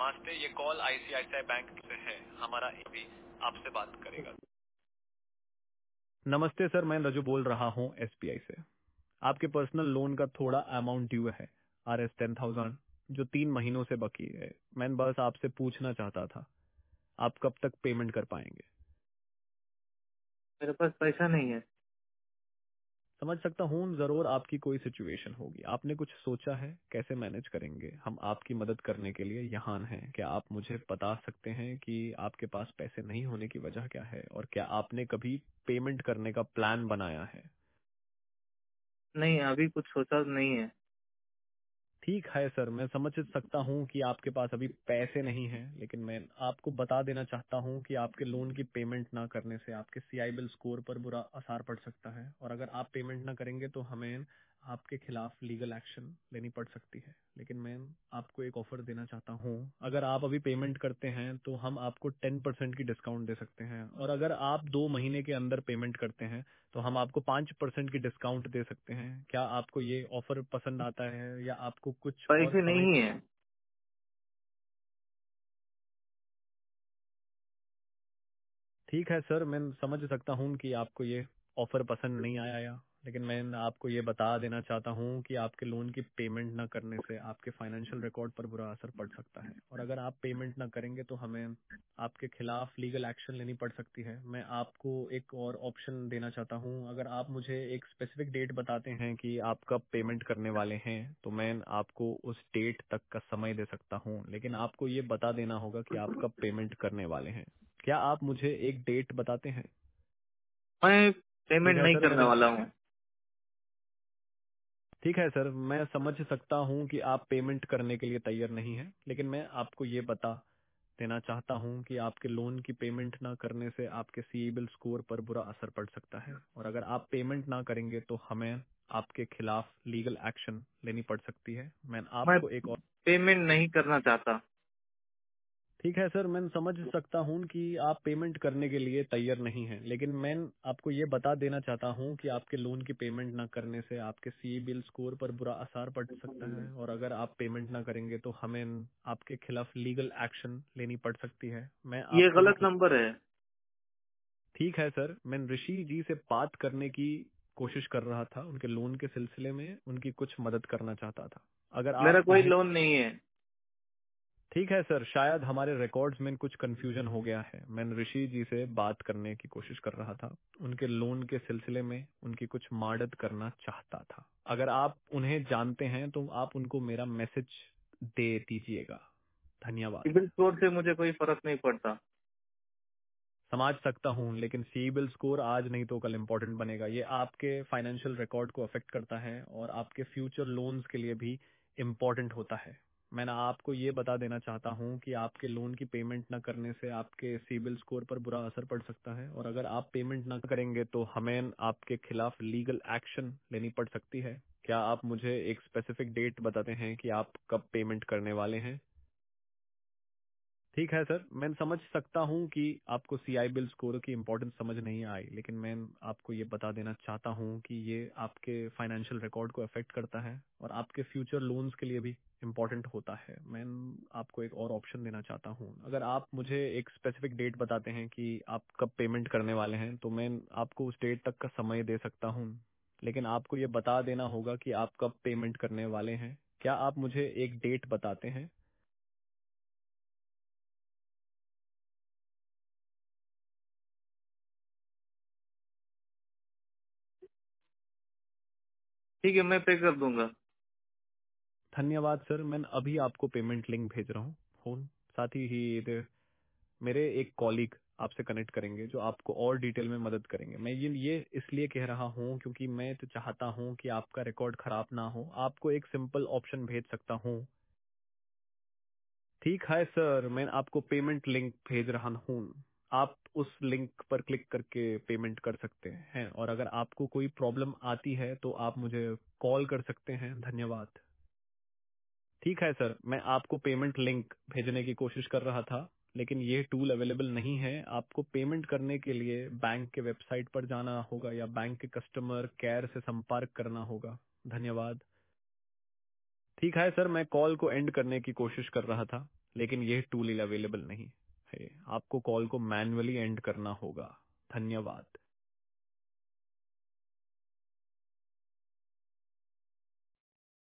नमस्ते, ये call ICICI bank से है। हमारा एपी आपसे बात करेगा। नमस्ते सर, मैं रजू बोल रहा हूँ एसबीआई से। आपके पर्सनल लोन का थोड़ा अमाउंट ड्यू है, RS 10,000, जो 3 महीनों से बाकी है। मैं बस आपसे पूछना चाहता था, आप कब तक पेमेंट कर पाएंगे? मेरे पास पैसा नहीं है। समझ सकता हूँ, जरूर आपकी कोई सिचुएशन होगी। आपने कुछ सोचा है कैसे मैनेज करेंगे? हम आपकी मदद करने के लिए यहाँ हैं। क्या आप मुझे बता सकते हैं कि आपके पास पैसे नहीं होने की वजह क्या है, और क्या आपने कभी पेमेंट करने का प्लान बनाया है? नहीं, अभी कुछ सोचा नहीं है। ठीक है सर, मैं समझ सकता हूँ कि आपके पास अभी पैसे नहीं हैं, लेकिन मैं आपको बता देना चाहता हूँ कि आपके लोन की पेमेंट ना करने से आपके CIBIL स्कोर पर बुरा असर पड़ सकता है, और अगर आप पेमेंट ना करेंगे तो हमें आपके खिलाफ लीगल एक्शन लेनी पड़ सकती है। लेकिन मैं आपको एक ऑफर देना चाहता हूँ, अगर आप अभी पेमेंट करते हैं तो हम आपको 10% की डिस्काउंट दे सकते हैं, और अगर आप 2 महीने के अंदर पेमेंट करते हैं तो हम आपको 5% की डिस्काउंट दे सकते हैं। क्या आपको ये ऑफर पसंद आता है, या आपको कुछ और पैसे समय? नहीं है। ठीक है सर, मैं समझ सकता हूँ कि आपको ये ऑफर पसंद नहीं आया, लेकिन मैं आपको ये बता देना चाहता हूँ कि आपके लोन की पेमेंट ना करने से आपके फाइनेंशियल रिकॉर्ड पर बुरा असर पड़ सकता है, और अगर आप पेमेंट ना करेंगे तो हमें आपके खिलाफ लीगल एक्शन लेनी पड़ सकती है। मैं आपको एक और ऑप्शन देना चाहता हूँ, अगर आप मुझे एक स्पेसिफिक डेट बताते हैं कि आप कब पेमेंट करने वाले हैं तो मैं आपको उस डेट तक का समय दे सकता हूँ, लेकिन आपको ये बता देना होगा कि आप कब पेमेंट करने वाले हैं। क्या आप मुझे एक डेट बताते हैं? मैं ठीक पेमेंट है नहीं सर, करने मैं वाला हूँ। ठीक है सर, मैं समझ सकता हूँ कि आप पेमेंट करने के लिए तैयार नहीं हैं, लेकिन मैं आपको ये बता देना चाहता हूँ कि आपके लोन की पेमेंट ना करने से आपके CIBIL स्कोर पर बुरा असर पड़ सकता है, और अगर आप पेमेंट ना करेंगे तो हमें आपके खिलाफ लीगल एक्शन लेनी पड़ सकती है। मैं मैं आपको एक और पेमेंट नहीं करना चाहता। ठीक है सर, मैं समझ सकता हूँ कि आप पेमेंट करने के लिए तैयार नहीं हैं, लेकिन मैं आपको ये बता देना चाहता हूँ कि आपके लोन की पेमेंट ना करने से आपके CIBIL स्कोर पर बुरा असर पड़ सकता है, और अगर आप पेमेंट ना करेंगे तो हमें आपके खिलाफ लीगल एक्शन लेनी पड़ सकती है। मैं ये आपको गलत एक नंबर है। ठीक है सर, मैं ऋषि जी से बात करने की कोशिश कर रहा था, उनके लोन के सिलसिले में उनकी कुछ मदद करना चाहता था। अगर मेरा आप कोई उन्हें लोन नहीं है। ठीक है सर, शायद हमारे रिकॉर्ड्स में कुछ कंफ्यूजन हो गया है। मैं ऋषि जी से बात करने की कोशिश कर रहा था, उनके लोन के सिलसिले में उनकी कुछ मदद करना चाहता था। अगर आप उन्हें जानते हैं तो आप उनको मेरा मैसेज दे दीजिएगा। धन्यवाद। सिबिल स्कोर से मुझे कोई फर्क नहीं पड़ता। समझ सकता हूँ, लेकिन CIBIL स्कोर आज नहीं तो कल इम्पोर्टेंट बनेगा। ये आपके फाइनेंशियल रिकॉर्ड को अफेक्ट करता है और आपके फ्यूचर लोन्स के लिए भी इम्पोर्टेंट होता है। मैं ना आपको ये बता देना चाहता हूँ कि आपके लोन की पेमेंट न करने से आपके CIBIL स्कोर पर बुरा असर पड़ सकता है, और अगर आप पेमेंट न करेंगे तो हमें आपके खिलाफ लीगल एक्शन लेनी पड़ सकती है। क्या आप मुझे एक स्पेसिफिक डेट बताते हैं कि आप कब पेमेंट करने वाले हैं? ठीक है सर, मैं समझ सकता हूँ कि आपको CIBIL स्कोर की इम्पोर्टेंस समझ नहीं आई, लेकिन मैं आपको ये बता देना चाहता हूँ कि ये आपके फाइनेंशियल रिकॉर्ड को अफेक्ट करता है और आपके फ्यूचर लोन्स के लिए भी इम्पोर्टेंट होता है। मैं आपको एक और ऑप्शन देना चाहता हूँ, अगर आप मुझे एक स्पेसिफिक डेट बताते हैं कि आप कब पेमेंट करने वाले हैं तो मैं आपको उस डेट तक का समय दे सकता हूँ, लेकिन आपको ये बता देना होगा कि आप कब पेमेंट करने वाले हैं। क्या आप मुझे एक डेट बताते हैं? ठीक है, मैं पे कर दूंगा। धन्यवाद सर, मैं अभी आपको पेमेंट लिंक भेज रहा हूँ फोन। साथ ही मेरे एक कॉलीग आपसे कनेक्ट करेंगे जो आपको और डिटेल में मदद करेंगे। मैं ये इसलिए कह रहा हूँ क्योंकि मैं तो चाहता हूँ कि आपका रिकॉर्ड खराब ना हो। आपको एक सिंपल ऑप्शन भेज सकता हूँ। ठीक है सर, मैं आपको पेमेंट लिंक भेज रहा हूँ। आप उस लिंक पर क्लिक करके पेमेंट कर सकते हैं, और अगर आपको कोई प्रॉब्लम आती है तो आप मुझे कॉल कर सकते हैं। धन्यवाद। ठीक है सर, मैं आपको पेमेंट लिंक भेजने की कोशिश कर रहा था, लेकिन ये टूल अवेलेबल नहीं है। आपको पेमेंट करने के लिए बैंक के वेबसाइट पर जाना होगा या बैंक के कस्टमर केयर से संपर्क करना होगा। धन्यवाद। ठीक है सर, मैं कॉल को एंड करने की कोशिश कर रहा था, लेकिन ये टूल अवेलेबल नहीं है। आपको कॉल को मैन्युअली एंड करना होगा। धन्यवाद।